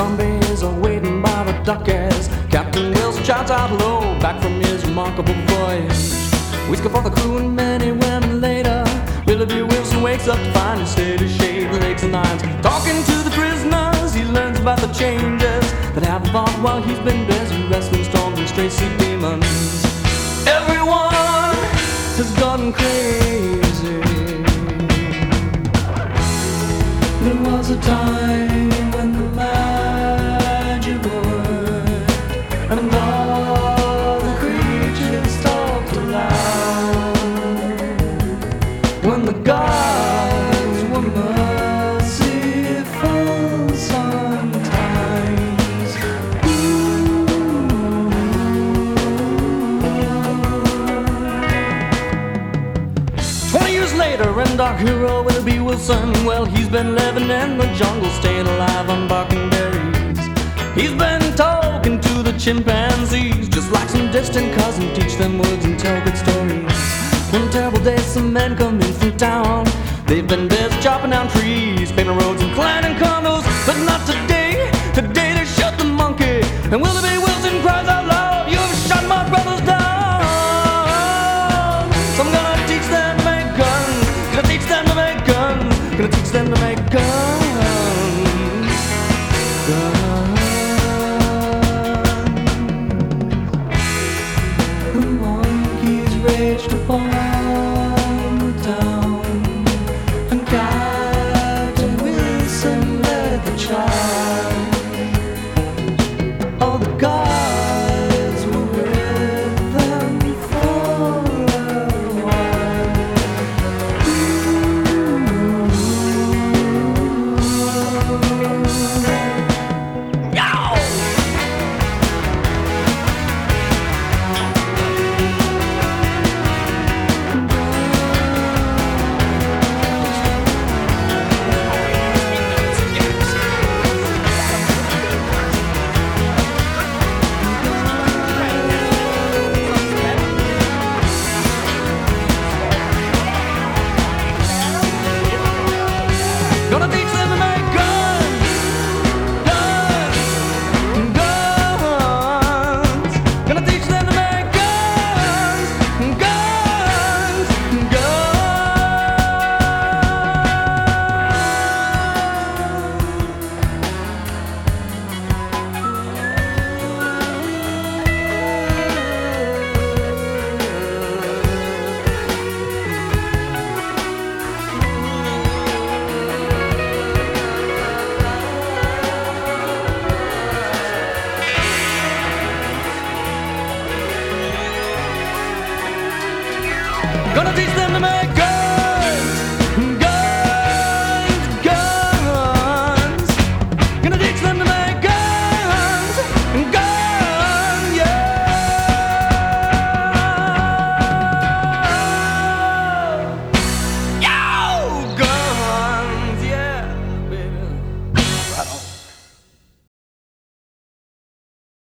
zombies are waiting by the dock as Captain Wilson shouts out low back from his remarkable voyage. Whiskey for the crew and many women later. Willoughby Wilson wakes up to find his state of shade, legs and irons. Talking to the prisoners, he learns about the changes that have evolved while he's been busy wrestling storms and stray sea demons. Everyone has gone crazy. There was a time when the magic worked and all the creatures talked aloud. When the gods were merciful sometimes. 20 years later, and our hero Willoughby Wilson, well, he's been living in the jungle, staying alive on bark and berries. He's been talking to the chimpanzees, just like some distant cousin, teach them words and tell good stories. One terrible day, some men come in from town. They've been busy chopping down trees, painting roads and planting condos, but not today. Today they shot the monkey, and Willoughby